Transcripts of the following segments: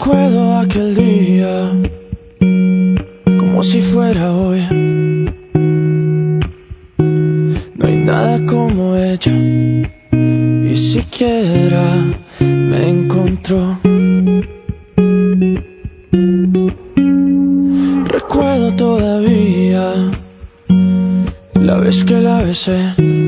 Recuerdo aquel día como si fuera hoy. No hay nada como ella, y siquiera me encontró. Recuerdo todavía la vez que la besé.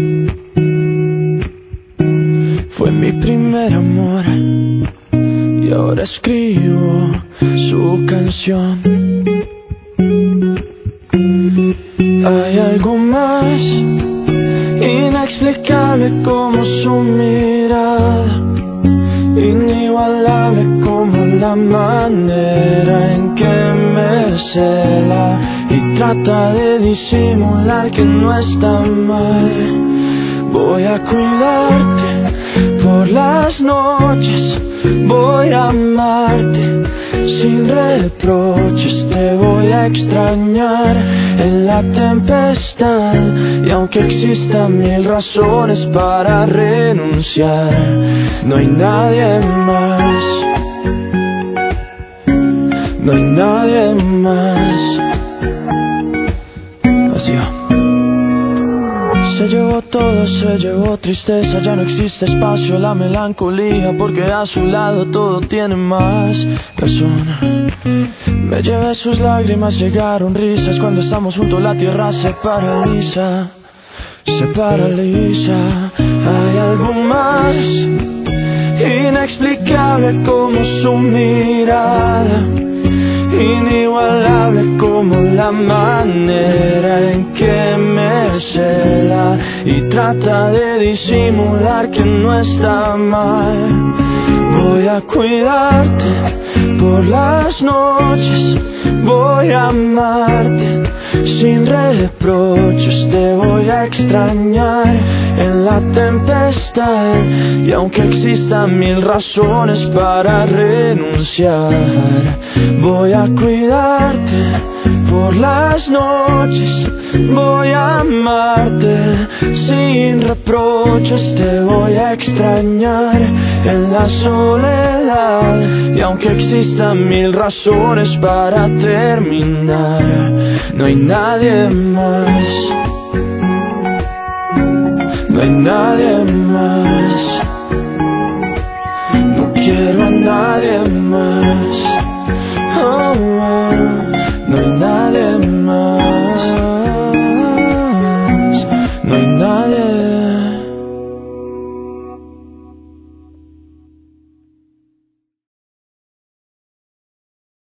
Fue mi primer amor y ahora escribo su canción. Hay algo más inexplicable como su mirada, inigualable como la manera en que me cela y trata de disimular que no está mal. Voy a cuidarte por las noches, voy a amarte sin reproches, te voy a extrañar en la tempestad. Y aunque existan mil razones para renunciar, no hay nadie más, no hay nadie más. Así va. Se llevó todo, se llevó tristeza, ya no existe espacio a la melancolía, porque a su lado todo tiene más razón. Me llevé sus lágrimas, llegaron risas, cuando estamos juntos la tierra se paraliza, se paraliza. Hay algo más inexplicable como su mirada, inigualable como la manera en que me cela y trata de disimular que no está mal. Voy a cuidarte por las noches, voy a amarte sin reproches, te voy a extrañar en la tempestad. Y aunque existan mil razones para renunciar, voy a cuidarte por las noches, voy a amarte sin reproches, te voy a extrañar en la soledad. Y aunque existan mil razones para terminar, no hay nadie más, no hay nadie más.